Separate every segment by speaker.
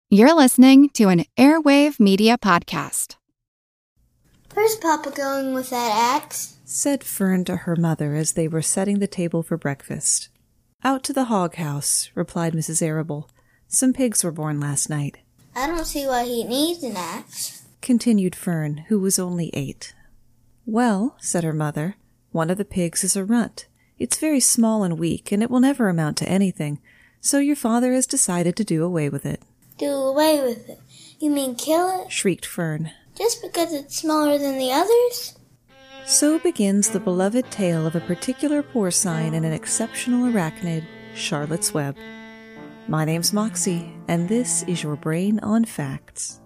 Speaker 1: You're listening to an Airwave Media Podcast.
Speaker 2: Where's Papa going with that axe?
Speaker 3: Said Fern to her mother as they were setting the table for breakfast. Out to the hog house, replied Mrs. Arable. Some pigs were born last night.
Speaker 2: I don't see why he needs an axe,
Speaker 3: continued Fern, who was only 8. Well, said her mother, one of the pigs is a runt. It's very small and weak, and it will never amount to anything, so your father has decided to do away with it.
Speaker 2: Do away with it? You mean kill it?
Speaker 3: Shrieked Fern.
Speaker 2: Just because it's smaller than the others?
Speaker 3: So begins the beloved tale of a particular porcine and an exceptional arachnid, Charlotte's Web. My name's Moxie, and this is your Brain on Facts.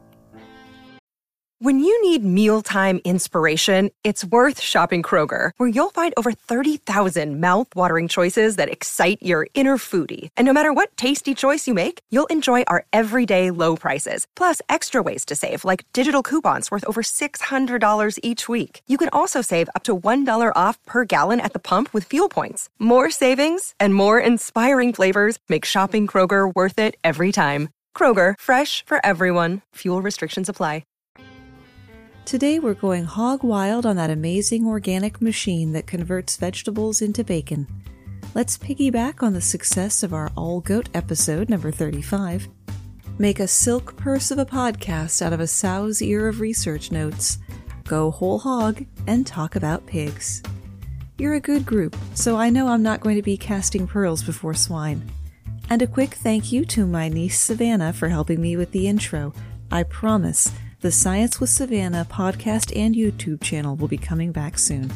Speaker 4: When you need mealtime inspiration, it's worth shopping Kroger, where you'll find over 30,000 mouth-watering choices that excite your inner foodie. And no matter what tasty choice you make, you'll enjoy our everyday low prices, plus extra ways to save, like digital coupons worth over $600 each week. You can also save up to $1 off per gallon at the pump with fuel points. More savings and more inspiring flavors make shopping Kroger worth it every time. Kroger, fresh for everyone. Fuel restrictions apply.
Speaker 3: Today we're going hog wild on that amazing organic machine that converts vegetables into bacon. Let's piggyback on the success of our all-goat episode, number 35. Make a silk purse of a podcast out of a sow's ear of research notes. Go whole hog and talk about pigs. You're a good group, so I know I'm not going to be casting pearls before swine. And a quick thank you to my niece Savannah for helping me with the intro. I promise the Science with Savannah podcast and YouTube channel will be coming back soon.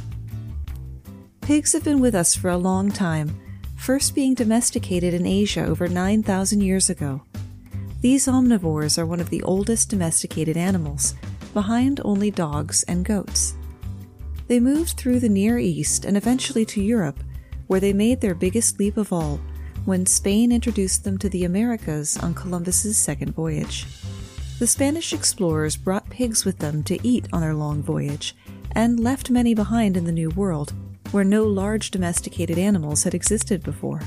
Speaker 3: Pigs have been with us for a long time, first being domesticated in Asia over 9,000 years ago. These omnivores are one of the oldest domesticated animals, behind only dogs and goats. They moved through the Near East and eventually to Europe, where they made their biggest leap of all, when Spain introduced them to the Americas on Columbus's second voyage. The Spanish explorers brought pigs with them to eat on their long voyage, and left many behind in the New World, where no large domesticated animals had existed before.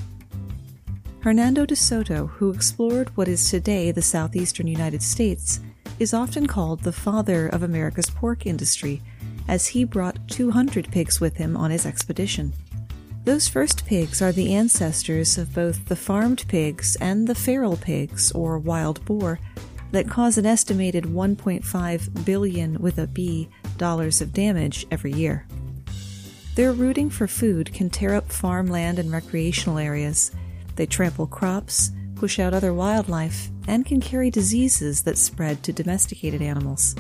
Speaker 3: Hernando de Soto, who explored what is today the southeastern United States, is often called the father of America's pork industry, as he brought 200 pigs with him on his expedition. Those first pigs are the ancestors of both the farmed pigs and the feral pigs, or wild boar, that cause an estimated $1.5 billion with a B dollars of damage every year. Their rooting for food can tear up farmland and recreational areas. They trample crops, push out other wildlife, and can carry diseases that spread to domesticated animals.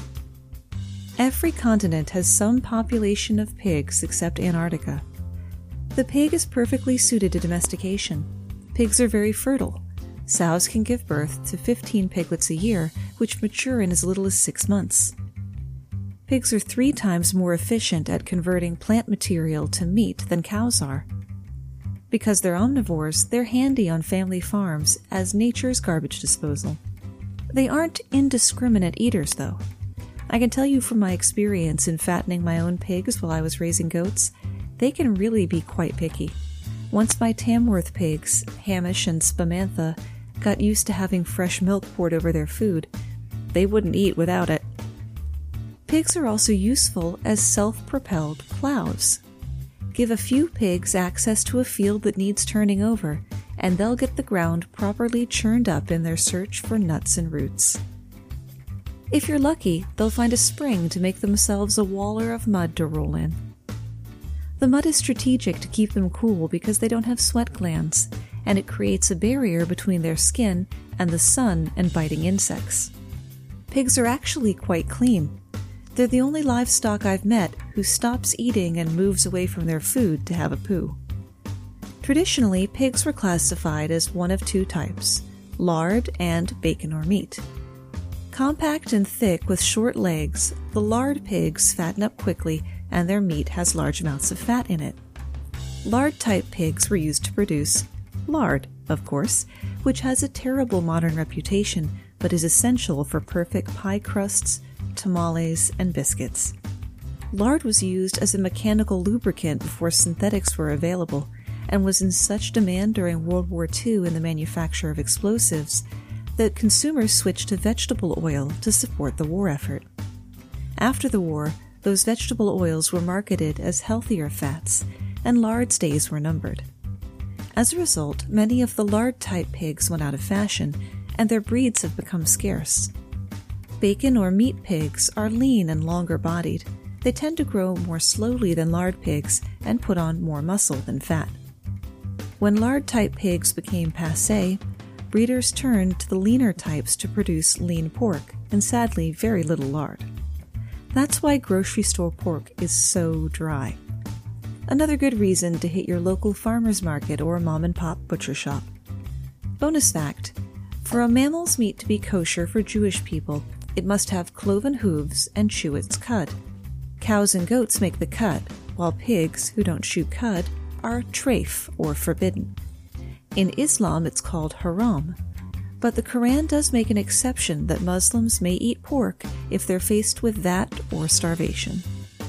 Speaker 3: Every continent has some population of pigs except Antarctica. The pig is perfectly suited to domestication. Pigs are very fertile. Sows can give birth to 15 piglets a year, which mature in as little as 6 months. Pigs are 3 times more efficient at converting plant material to meat than cows are. Because they're omnivores, they're handy on family farms as nature's garbage disposal. They aren't indiscriminate eaters, though. I can tell you from my experience in fattening my own pigs while I was raising goats, they can really be quite picky. Once my Tamworth pigs, Hamish and Spamantha, got used to having fresh milk poured over their food, they wouldn't eat without it. Pigs are also useful as self-propelled plows. Give a few pigs access to a field that needs turning over, and they'll get the ground properly churned up in their search for nuts and roots. If you're lucky, they'll find a spring to make themselves a waller of mud to roll in. The mud is strategic to keep them cool because they don't have sweat glands, and it creates a barrier between their skin and the sun and biting insects. Pigs are actually quite clean. They're the only livestock I've met who stops eating and moves away from their food to have a poo. Traditionally, pigs were classified as one of 2 types, lard and bacon or meat. Compact and thick with short legs, the lard pigs fatten up quickly and their meat has large amounts of fat in it. Lard-type pigs were used to produce lard, of course, which has a terrible modern reputation but is essential for perfect pie crusts, tamales, and biscuits. Lard was used as a mechanical lubricant before synthetics were available, and was in such demand during World War II in the manufacture of explosives the consumers switched to vegetable oil to support the war effort. After the war, those vegetable oils were marketed as healthier fats, and lard's days were numbered. As a result, many of the lard-type pigs went out of fashion, and their breeds have become scarce. Bacon or meat pigs are lean and longer-bodied. They tend to grow more slowly than lard pigs and put on more muscle than fat. When lard-type pigs became passé, breeders turned to the leaner types to produce lean pork, and sadly, very little lard. That's why grocery store pork is so dry. Another good reason to hit your local farmer's market or mom-and-pop butcher shop. Bonus fact, for a mammal's meat to be kosher for Jewish people, it must have cloven hooves and chew its cud. Cows and goats make the cut, while pigs, who don't chew cud, are treif or forbidden. In Islam, it's called haram, but the Quran does make an exception that Muslims may eat pork if they're faced with that or starvation.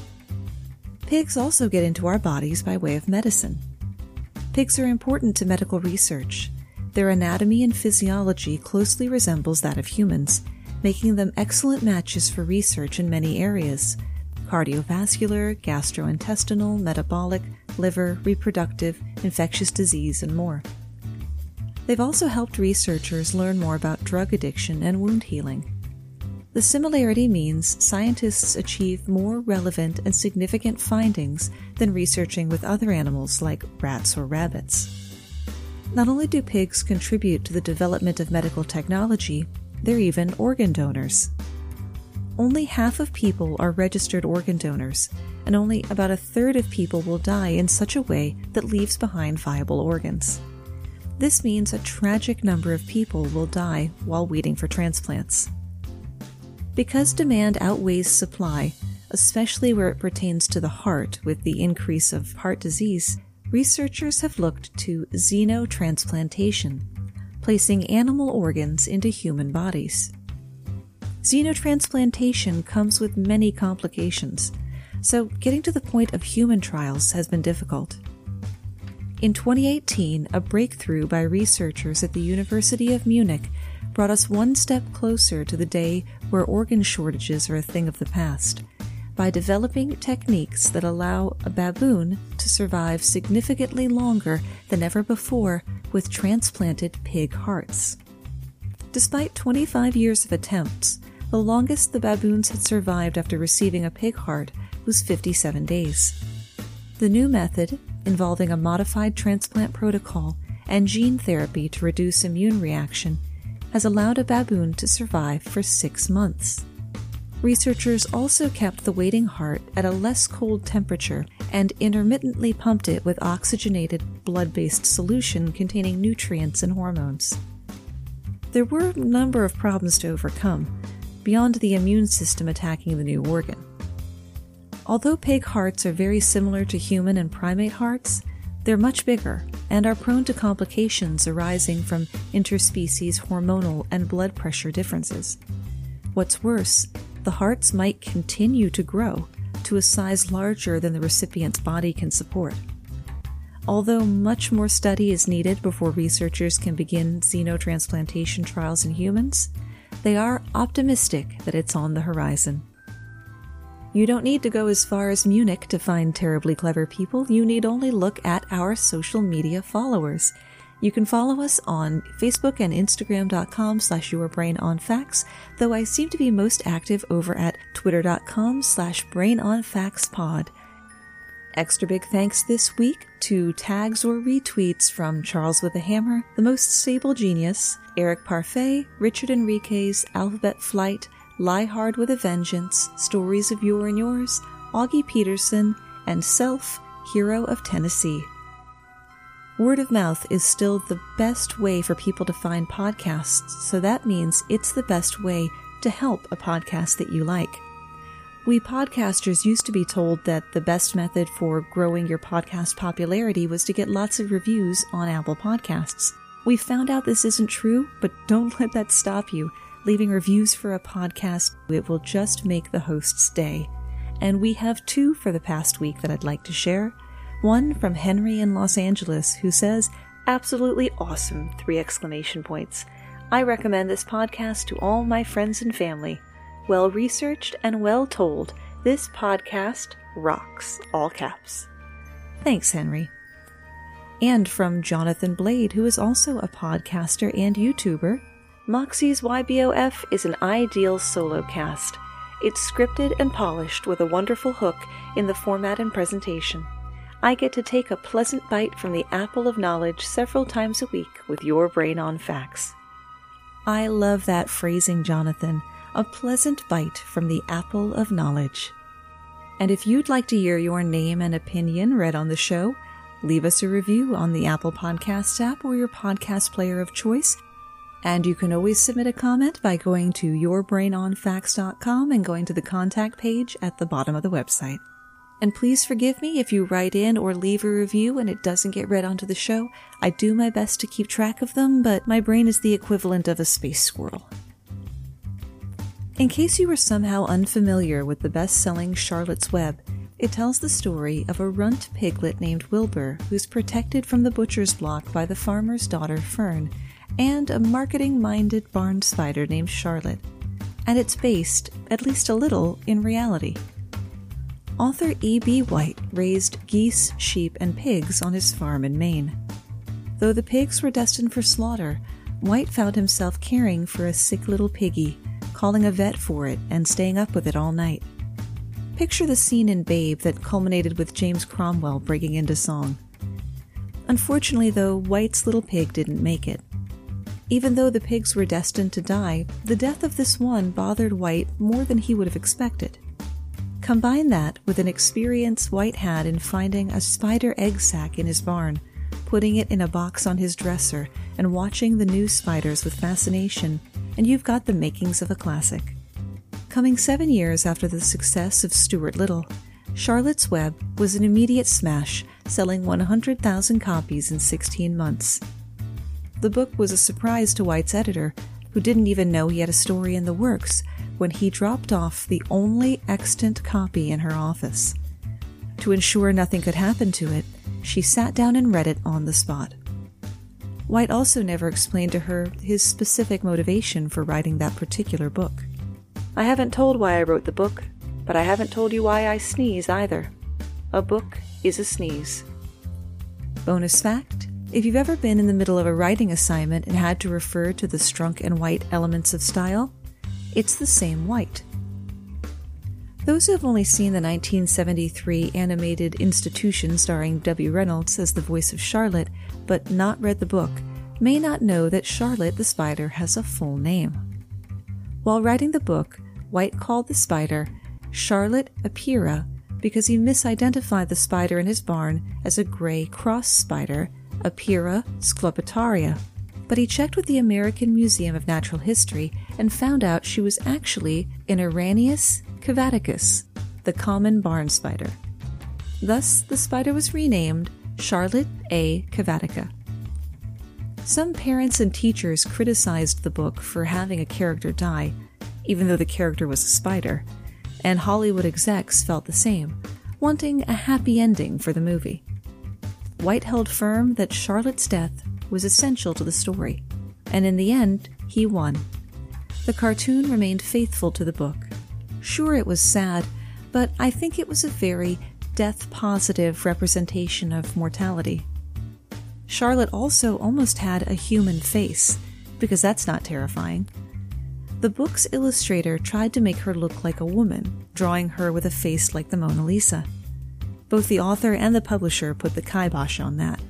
Speaker 3: Pigs also get into our bodies by way of medicine. Pigs are important to medical research. Their anatomy and physiology closely resembles that of humans, making them excellent matches for research in many areas: cardiovascular, gastrointestinal, metabolic, liver, reproductive, infectious disease, and more. They've also helped researchers learn more about drug addiction and wound healing. The similarity means scientists achieve more relevant and significant findings than researching with other animals like rats or rabbits. Not only do pigs contribute to the development of medical technology, they're even organ donors. Only half of people are registered organ donors, and only about a third of people will die in such a way that leaves behind viable organs. This means a tragic number of people will die while waiting for transplants. Because demand outweighs supply, especially where it pertains to the heart with the increase of heart disease, researchers have looked to xenotransplantation, placing animal organs into human bodies. Xenotransplantation comes with many complications, so getting to the point of human trials has been difficult. In 2018, a breakthrough by researchers at the University of Munich brought us one step closer to the day where organ shortages are a thing of the past, by developing techniques that allow a baboon to survive significantly longer than ever before with transplanted pig hearts. Despite 25 years of attempts, the longest the baboons had survived after receiving a pig heart was 57 days. The new method, involving a modified transplant protocol and gene therapy to reduce immune reaction, has allowed a baboon to survive for 6 months. Researchers also kept the waiting heart at a less cold temperature and intermittently pumped it with oxygenated blood-based solution containing nutrients and hormones. There were a number of problems to overcome, beyond the immune system attacking the new organ. Although pig hearts are very similar to human and primate hearts, they're much bigger and are prone to complications arising from interspecies hormonal and blood pressure differences. What's worse, the hearts might continue to grow to a size larger than the recipient's body can support. Although much more study is needed before researchers can begin xenotransplantation trials in humans, they are optimistic that it's on the horizon. You don't need to go as far as Munich to find terribly clever people. You need only look at our social media followers. You can follow us on Facebook and Instagram.com/YourBrainOnFacts, though I seem to be most active over at Twitter.com/BrainOnFactsPod. Extra big thanks this week to tags or retweets from Charles with a Hammer, The Most Stable Genius, Eric Parfait, Richard Enriquez, Alphabet Flight, Lie Hard with a Vengeance, Stories of Your and Yours, Augie Peterson, and Self, Hero of Tennessee. Word of mouth is still the best way for people to find podcasts, so that means it's the best way to help a podcast that you like. We podcasters used to be told that the best method for growing your podcast popularity was to get lots of reviews on Apple Podcasts. We found out this isn't true, but don't let that stop you. Leaving reviews for a podcast, it will just make the host's day. And we have 2 for the past week that I'd like to share. One from Henry in Los Angeles, who says, "Absolutely awesome!" 3 exclamation points. I recommend this podcast to all my friends and family. Well-researched and well-told, this podcast rocks, all caps. Thanks, Henry. And from Jonathan Blade, who is also a podcaster and YouTuber, Moxie's YBOF is an ideal solo cast. It's scripted and polished with a wonderful hook in the format and presentation. I get to take a pleasant bite from the apple of knowledge several times a week with your brain on facts. I love that phrasing, Jonathan. A pleasant bite from the apple of knowledge. And if you'd like to hear your name and opinion read on the show, leave us a review on the Apple Podcasts app or your podcast player of choice. And you can always submit a comment by going to yourbrainonfacts.com and going to the contact page at the bottom of the website. And please forgive me if you write in or leave a review and it doesn't get read onto the show. I do my best to keep track of them, but my brain is the equivalent of a space squirrel. In case you were somehow unfamiliar with the best-selling Charlotte's Web, it tells the story of a runt piglet named Wilbur who's protected from the butcher's block by the farmer's daughter Fern, and a marketing-minded barn spider named Charlotte. And it's based, at least a little, in reality. Author E.B. White raised geese, sheep, and pigs on his farm in Maine. Though the pigs were destined for slaughter, White found himself caring for a sick little piggy, calling a vet for it, and staying up with it all night. Picture the scene in Babe that culminated with James Cromwell breaking into song. Unfortunately, though, White's little pig didn't make it. Even though the pigs were destined to die, the death of this one bothered White more than he would have expected. Combine that with an experience White had in finding a spider egg sac in his barn, putting it in a box on his dresser, and watching the new spiders with fascination, and you've got the makings of a classic. Coming 7 years after the success of Stuart Little, Charlotte's Web was an immediate smash, selling 100,000 copies in 16 months. The book was a surprise to White's editor, who didn't even know he had a story in the works when he dropped off the only extant copy in her office. To ensure nothing could happen to it, she sat down and read it on the spot. White also never explained to her his specific motivation for writing that particular book. I haven't told why I wrote the book, but I haven't told you why I sneeze either. A book is a sneeze. Bonus fact: if you've ever been in the middle of a writing assignment and had to refer to the Strunk and White elements of style, it's the same White. Those who have only seen the 1973 animated Institution starring W. Reynolds as the voice of Charlotte, but not read the book, may not know that Charlotte the spider has a full name. While writing the book, White called the spider Charlotte Apira because he misidentified the spider in his barn as a gray cross spider, Apira sclopitaria, but he checked with the American Museum of Natural History and found out she was actually an Iranius cavaticus, the common barn spider. Thus, the spider was renamed Charlotte A. cavatica. Some parents and teachers criticized the book for having a character die, even though the character was a spider, and Hollywood execs felt the same, wanting a happy ending for the movie. White held firm that Charlotte's death was essential to the story, and in the end, he won. The cartoon remained faithful to the book. Sure, it was sad, but I think it was a very death-positive representation of mortality. Charlotte also almost had a human face, because that's not terrifying. The book's illustrator tried to make her look like a woman, drawing her with a face like the Mona Lisa. Both the author and the publisher put the kibosh on that.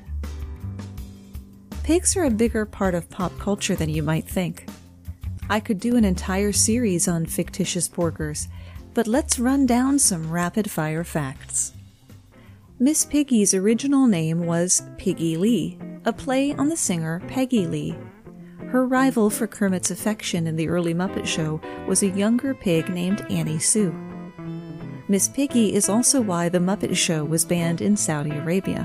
Speaker 3: Pigs are a bigger part of pop culture than you might think. I could do an entire series on fictitious porkers, but let's run down some rapid-fire facts. Miss Piggy's original name was Piggy Lee, a play on the singer Peggy Lee. Her rival for Kermit's affection in the early Muppet Show was a younger pig named Annie Sue. Miss Piggy is also why The Muppet Show was banned in Saudi Arabia.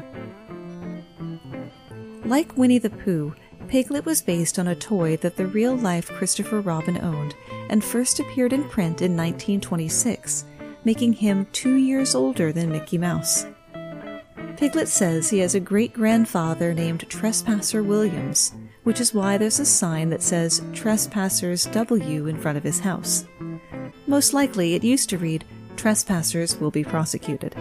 Speaker 3: Like Winnie the Pooh, Piglet was based on a toy that the real-life Christopher Robin owned and first appeared in print in 1926, making him 2 years older than Mickey Mouse. Piglet says he has a great-grandfather named Trespasser Williams, which is why there's a sign that says Trespassers W in front of his house. Most likely it used to read, Trespassers will be prosecuted.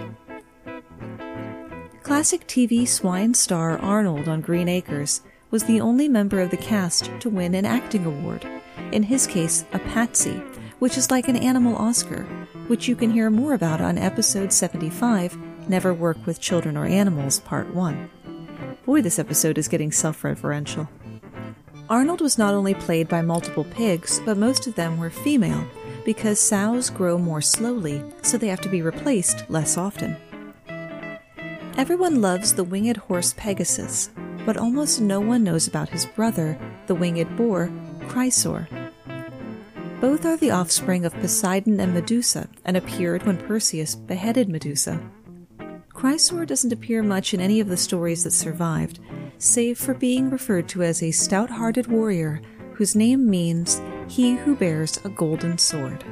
Speaker 3: Classic TV swine star Arnold on Green Acres was the only member of the cast to win an acting award, in his case a Patsy, which is like an animal Oscar, which you can hear more about on episode 75, Never Work with Children or Animals, Part 1. Boy, this episode is getting self-referential. Arnold was not only played by multiple pigs, but most of them were female, because sows grow more slowly, so they have to be replaced less often. Everyone loves the winged horse Pegasus, but almost no one knows about his brother, the winged boar, Chrysaor. Both are the offspring of Poseidon and Medusa, and appeared when Perseus beheaded Medusa. Chrysaor doesn't appear much in any of the stories that survived, save for being referred to as a stout-hearted warrior whose name means he who bears a golden sword.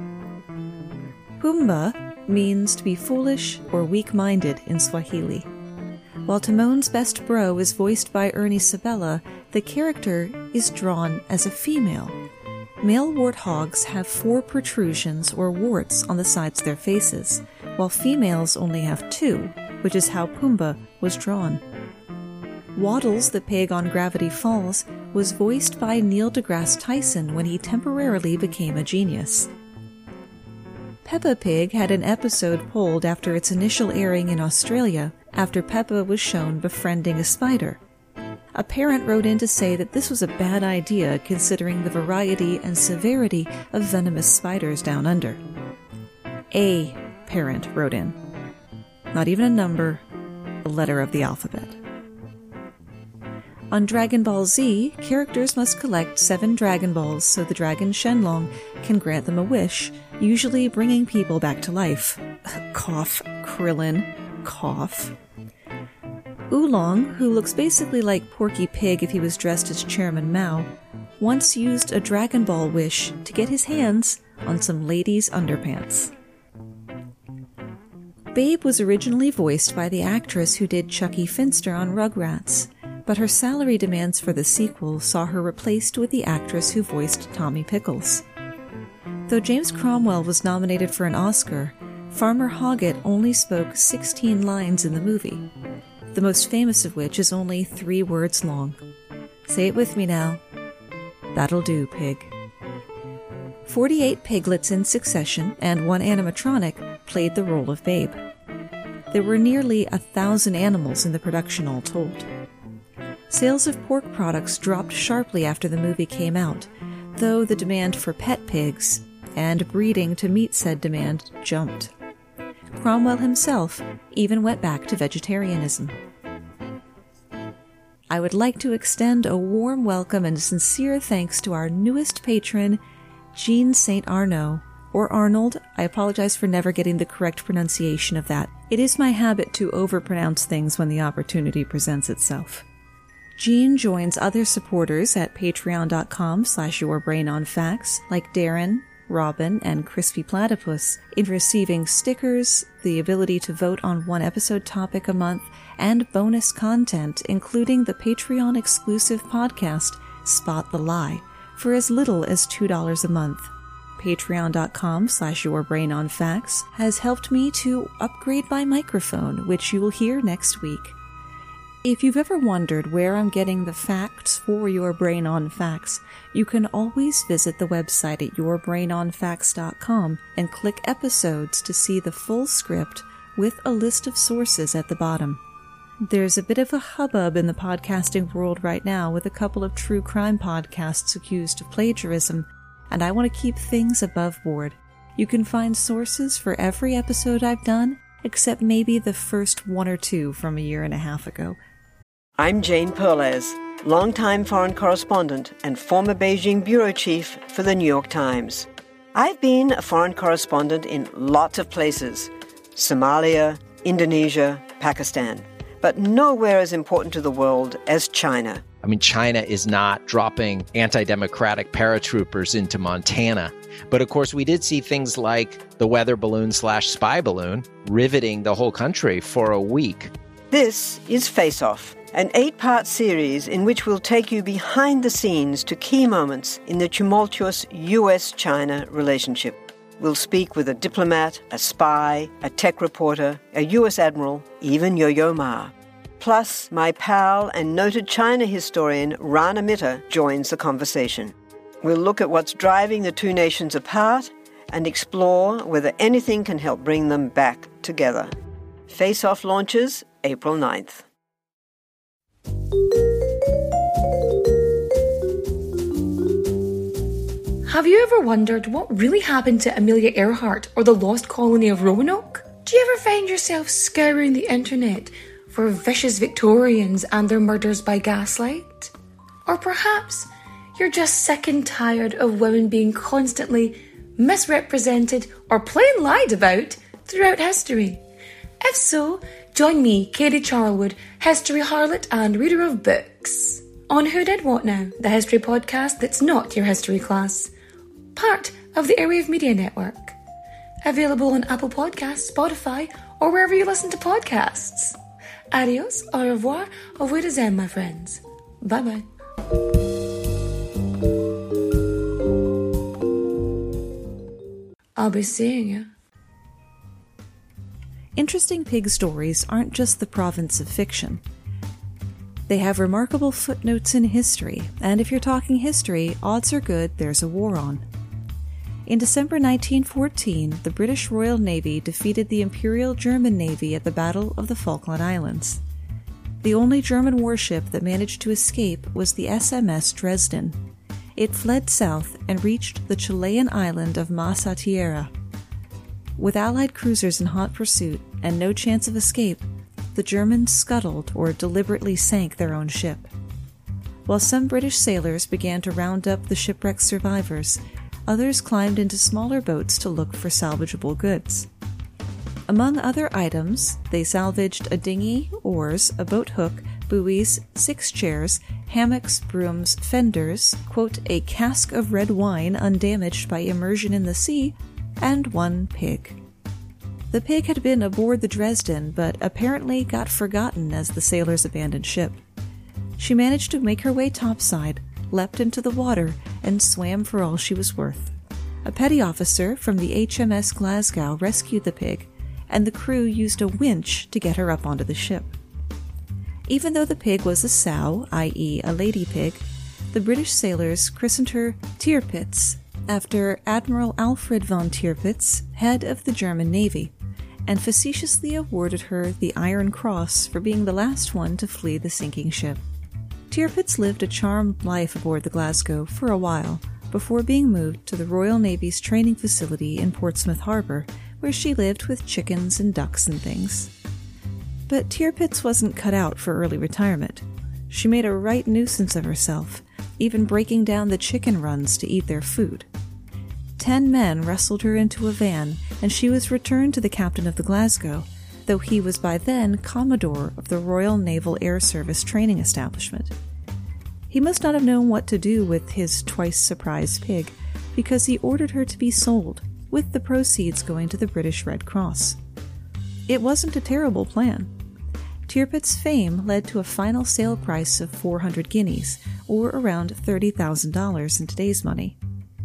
Speaker 3: Pumbaa means to be foolish or weak-minded in Swahili. While Timon's best bro is voiced by Ernie Sabella, the character is drawn as a female. Male warthogs have 4 protrusions or warts on the sides of their faces, while females only have 2, which is how Pumbaa was drawn. Waddles, the pig on Gravity Falls, was voiced by Neil deGrasse Tyson when he temporarily became a genius. Peppa Pig had an episode pulled after its initial airing in Australia, after Peppa was shown befriending a spider. A parent wrote in to say that this was a bad idea considering the variety and severity of venomous spiders down under. A parent wrote in. Not even a number, a letter of the alphabet. On Dragon Ball Z, characters must collect 7 Dragon Balls so the dragon Shenlong can grant them a wish, usually bringing people back to life. Cough, Krillin, cough. Oolong, who looks basically like Porky Pig if he was dressed as Chairman Mao, once used a Dragon Ball wish to get his hands on some ladies' underpants. Babe was originally voiced by the actress who did Chucky Finster on Rugrats, but her salary demands for the sequel saw her replaced with the actress who voiced Tommy Pickles. Though James Cromwell was nominated for an Oscar, Farmer Hoggett only spoke 16 lines in the movie, the most famous of which is only 3 words long. Say it with me now. That'll do, pig. 48 piglets in succession and 1 animatronic played the role of Babe. There were nearly 1,000 animals in the production all told. Sales of pork products dropped sharply after the movie came out, though the demand for pet pigs and breeding to meet said demand jumped. Cromwell himself even went back to vegetarianism. I would like to extend a warm welcome and sincere thanks to our newest patron, Jean St. Arnaud, or Arnold. I apologize for never getting the correct pronunciation of that. It is my habit to overpronounce things when the opportunity presents itself. Jean joins other supporters at patreon.com/yourbrainonfacts like Darren, Robin, and Crispy Platypus in receiving stickers, the ability to vote on 1 episode topic a month, and bonus content, including the Patreon-exclusive podcast, Spot the Lie, for as little as $2 a month. Patreon.com/yourbrainonfacts has helped me to upgrade my microphone, which you will hear next week. If you've ever wondered where I'm getting the facts for Your Brain on Facts, you can always visit the website at yourbrainonfacts.com and click episodes to see the full script with a list of sources at the bottom. There's a bit of a hubbub in the podcasting world right now with a couple of true crime podcasts accused of plagiarism, and I want to keep things above board. You can find sources for every episode I've done, except maybe the first 1 or 2 from a year and a half ago.
Speaker 5: I'm Jane Perlez, longtime foreign correspondent and former Beijing bureau chief for the New York Times. I've been a foreign correspondent in lots of places: Somalia, Indonesia, Pakistan, but nowhere as important to the world as China.
Speaker 6: I mean, China is not dropping anti-democratic paratroopers into Montana. But of course, we did see things like the weather balloon/spy balloon riveting the whole country for a week.
Speaker 5: This is Face Off, an 8-part series in which we'll take you behind the scenes to key moments in the tumultuous US-China relationship. We'll speak with a diplomat, a spy, a tech reporter, a US admiral, even Yo-Yo Ma. Plus, my pal and noted China historian Rana Mitter joins the conversation. We'll look at what's driving the two nations apart and explore whether anything can help bring them back together. Face Off launches April 9th.
Speaker 7: Have you ever wondered what really happened to Amelia Earhart or the lost colony of Roanoke? Do you ever find yourself scouring the internet for vicious Victorians and their murders by gaslight? Or perhaps you're just sick and tired of women being constantly misrepresented or plain lied about throughout history? If so, join me, Katie Charlwood, history harlot and reader of books, on Who Did What Now, the history podcast that's not your history class. Part of the Airwave Media Network. Available on Apple Podcasts, Spotify, or wherever you listen to podcasts. Adios, au revoir, au revoir, my friends. Bye-bye. I'll be seeing you.
Speaker 3: Interesting pig stories aren't just the province of fiction. They have remarkable footnotes in history, and if you're talking history, odds are good there's a war on. In December 1914, the British Royal Navy defeated the Imperial German Navy at the Battle of the Falkland Islands. The only German warship that managed to escape was the SMS Dresden. It fled south and reached the Chilean island of Masa Tierra. With Allied cruisers in hot pursuit and no chance of escape, the Germans scuttled or deliberately sank their own ship. While some British sailors began to round up the shipwrecked survivors, others climbed into smaller boats to look for salvageable goods. Among other items, they salvaged a dinghy, oars, a boat hook, buoys, 6 chairs, hammocks, brooms, fenders, quote, a cask of red wine undamaged by immersion in the sea, and 1 pig. The pig had been aboard the Dresden, but apparently got forgotten as the sailors abandoned ship. She managed to make her way topside, leapt into the water, and swam for all she was worth. A petty officer from the HMS Glasgow rescued the pig, and the crew used a winch to get her up onto the ship. Even though the pig was a sow, i.e. a lady pig, the British sailors christened her Tirpitz, after Admiral Alfred von Tirpitz, head of the German Navy, and facetiously awarded her the Iron Cross for being the last one to flee the sinking ship. Tirpitz lived a charmed life aboard the Glasgow for a while, before being moved to the Royal Navy's training facility in Portsmouth Harbour, where she lived with chickens and ducks and things. But Tirpitz wasn't cut out for early retirement. She made a right nuisance of herself, even breaking down the chicken runs to eat their food. 10 men wrestled her into a van, and she was returned to the captain of the Glasgow, though he was by then Commodore of the Royal Naval Air Service training establishment. He must not have known what to do with his twice-surprised pig, because he ordered her to be sold, with the proceeds going to the British Red Cross. It wasn't a terrible plan. Tirpitz's fame led to a final sale price of 400 guineas, or around $30,000 in today's money.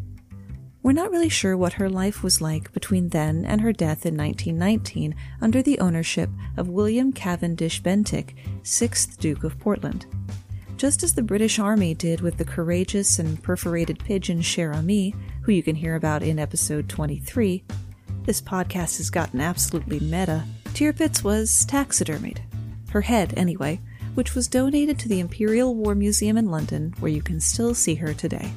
Speaker 3: We're not really sure what her life was like between then and her death in 1919 under the ownership of William Cavendish Bentinck, 6th Duke of Portland. Just as the British Army did with the courageous and perforated pigeon Cher Ami, who you can hear about in episode 23, this podcast has gotten absolutely meta. Tirpitz was taxidermied. Her head, anyway, which was donated to the Imperial War Museum in London, where you can still see her today.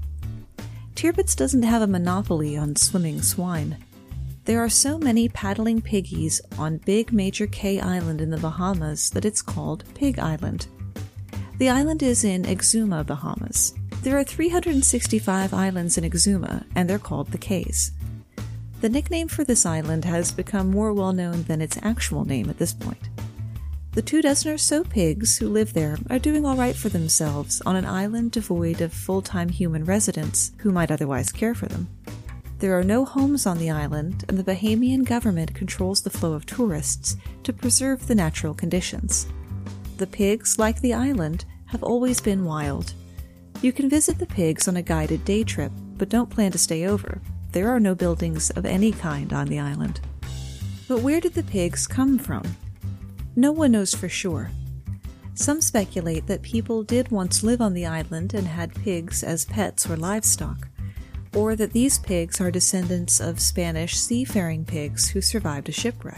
Speaker 3: Tirpitz doesn't have a monopoly on swimming swine. There are so many paddling piggies on Big Major K Island in the Bahamas that it's called Pig Island. The island is in Exuma, Bahamas. There are 365 islands in Exuma, and they're called the Cays. The nickname for this island has become more well-known than its actual name at this point. The 24 or so pigs who live there are doing all right for themselves on an island devoid of full-time human residents who might otherwise care for them. There are no homes on the island, and the Bahamian government controls the flow of tourists to preserve the natural conditions. The pigs, like the island, have always been wild. You can visit the pigs on a guided day trip, but don't plan to stay over. There are no buildings of any kind on the island. But where did the pigs come from? No one knows for sure. Some speculate that people did once live on the island and had pigs as pets or livestock, or that these pigs are descendants of Spanish seafaring pigs who survived a shipwreck.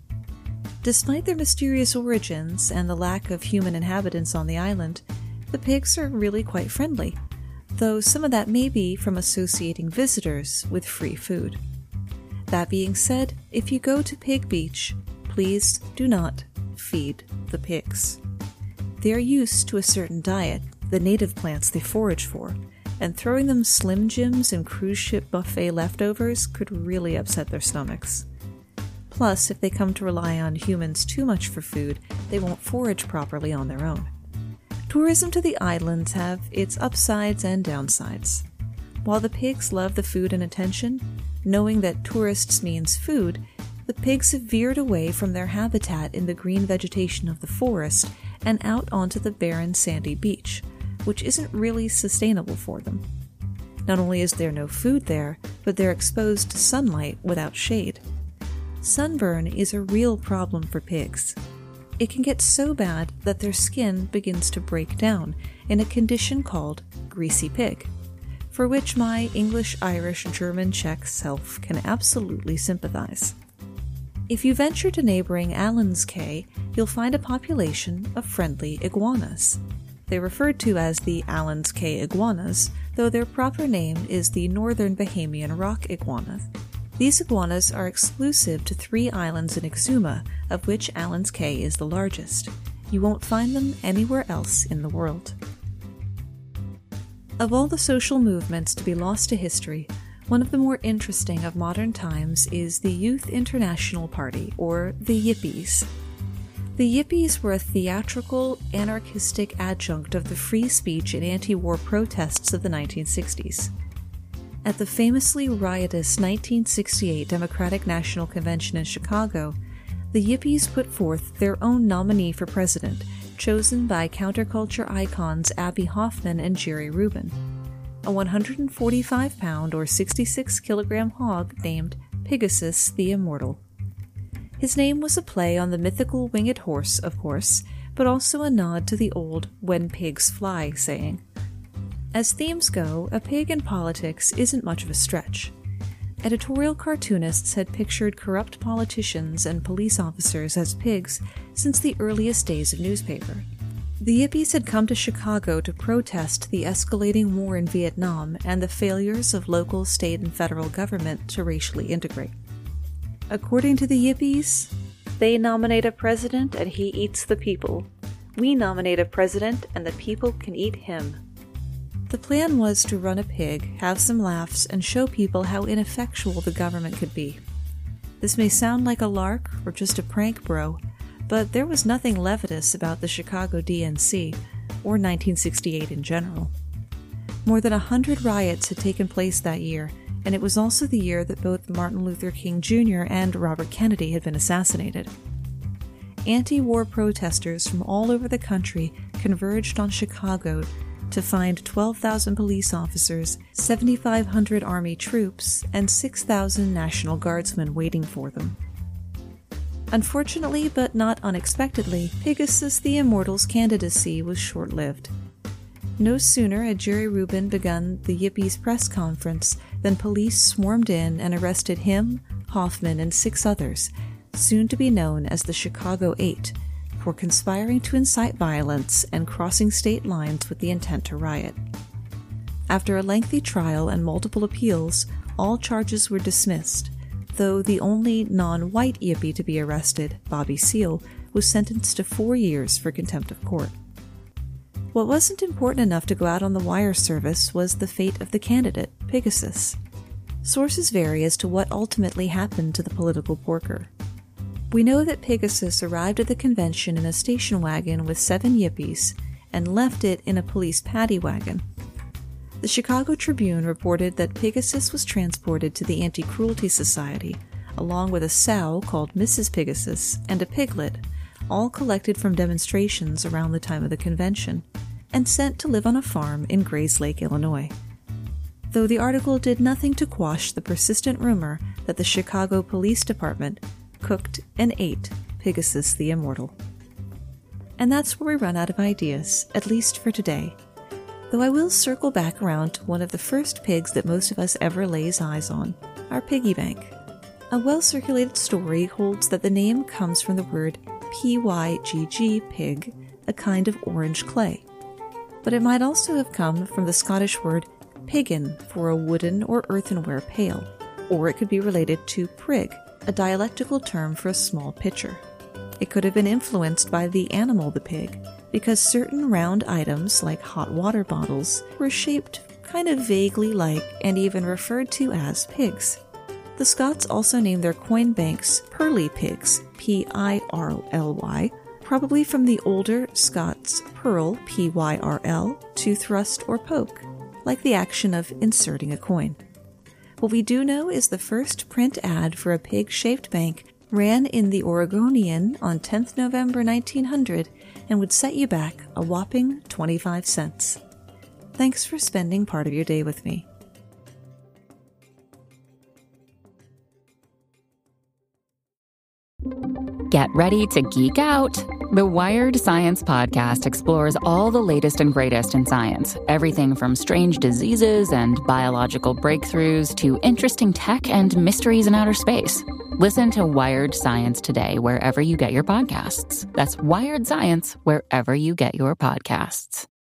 Speaker 3: Despite their mysterious origins and the lack of human inhabitants on the island, the pigs are really quite friendly, though some of that may be from associating visitors with free food. That being said, if you go to Pig Beach, please do not feed the pigs. They are used to a certain diet, the native plants they forage for, and throwing them Slim Jims and cruise ship buffet leftovers could really upset their stomachs. Plus, if they come to rely on humans too much for food, they won't forage properly on their own. Tourism to the islands have its upsides and downsides. While the pigs love the food and attention, knowing that tourists means food, the pigs have veered away from their habitat in the green vegetation of the forest and out onto the barren sandy beach, which isn't really sustainable for them. Not only is there no food there, but they're exposed to sunlight without shade. Sunburn is a real problem for pigs. It can get so bad that their skin begins to break down in a condition called greasy pig, for which my English, Irish, German, Czech self can absolutely sympathize. If you venture to neighboring Allen's Cay, you'll find a population of friendly iguanas. They're referred to as the Allen's Cay iguanas, though their proper name is the Northern Bahamian rock iguana. These iguanas are exclusive to 3 islands in Exuma, of which Allen's Cay is the largest. You won't find them anywhere else in the world. Of all the social movements to be lost to history, one of the more interesting of modern times is the Youth International Party, or the Yippies. The Yippies were a theatrical, anarchistic adjunct of the free speech and anti-war protests of the 1960s. At the famously riotous 1968 Democratic National Convention in Chicago, the Yippies put forth their own nominee for president, chosen by counterculture icons Abbie Hoffman and Jerry Rubin, a 145-pound or 66-kilogram hog named Pegasus the Immortal. His name was a play on the mythical winged horse, of course, but also a nod to the old "when pigs fly" saying. As themes go, a pig in politics isn't much of a stretch. Editorial cartoonists had pictured corrupt politicians and police officers as pigs since the earliest days of newspaper. The Yippies had come to Chicago to protest the escalating war in Vietnam and the failures of local, state, and federal government to racially integrate. According to the Yippies, they nominate a president and he eats the people. We nominate a president and the people can eat him. The plan was to run a pig, have some laughs, and show people how ineffectual the government could be. This may sound like a lark or just a prank, bro, but there was nothing levitous about the Chicago DNC, or 1968 in general. More than 100 riots had taken place that year, and it was also the year that both Martin Luther King Jr. and Robert Kennedy had been assassinated. Anti-war protesters from all over the country converged on Chicago to find 12,000 police officers, 7,500 Army troops, and 6,000 National Guardsmen waiting for them. Unfortunately, but not unexpectedly, Pegasus the Immortal's candidacy was short-lived. No sooner had Jerry Rubin begun the Yippies' press conference than police swarmed in and arrested him, Hoffman, and 6 others, soon to be known as the Chicago 8, for conspiring to incite violence and crossing state lines with the intent to riot. After a lengthy trial and multiple appeals, all charges were dismissed, though the only non-white Yippie to be arrested, Bobby Seale, was sentenced to 4 years for contempt of court. What wasn't important enough to go out on the wire service was the fate of the candidate, Pegasus. Sources vary as to what ultimately happened to the political porker. We know that Pegasus arrived at the convention in a station wagon with 7 Yippies and left it in a police paddy wagon. The Chicago Tribune reported that Pegasus was transported to the Anti-Cruelty Society, along with a sow called Mrs. Pegasus and a piglet, all collected from demonstrations around the time of the convention, and sent to live on a farm in Grayslake, Illinois. Though the article did nothing to quash the persistent rumor that the Chicago Police Department cooked and ate Pegasus the Immortal. And that's where we run out of ideas, at least for today. Though I will circle back around to one of the first pigs that most of us ever lays eyes on, our piggy bank. A well-circulated story holds that the name comes from the word pygg, pig, a kind of orange clay. But it might also have come from the Scottish word piggin for a wooden or earthenware pail, or it could be related to prig, a dialectical term for a small pitcher. It could have been influenced by the animal the pig, because certain round items like hot water bottles were shaped kind of vaguely like and even referred to as pigs. The Scots also named their coin banks Pyrly pigs, P-I-R-L-Y, probably from the older Scots pyrl, P-Y-R-L, to thrust or poke, like the action of inserting a coin. What we do know is the first print ad for a pig-shaped bank ran in the Oregonian on 10th November 1900 and would set you back a whopping 25 cents. Thanks for spending part of your day with me.
Speaker 8: Get ready to geek out. The Wired Science Podcast explores all the latest and greatest in science. Everything from strange diseases and biological breakthroughs to interesting tech and mysteries in outer space. Listen to Wired Science today wherever you get your podcasts. That's Wired Science wherever you get your podcasts.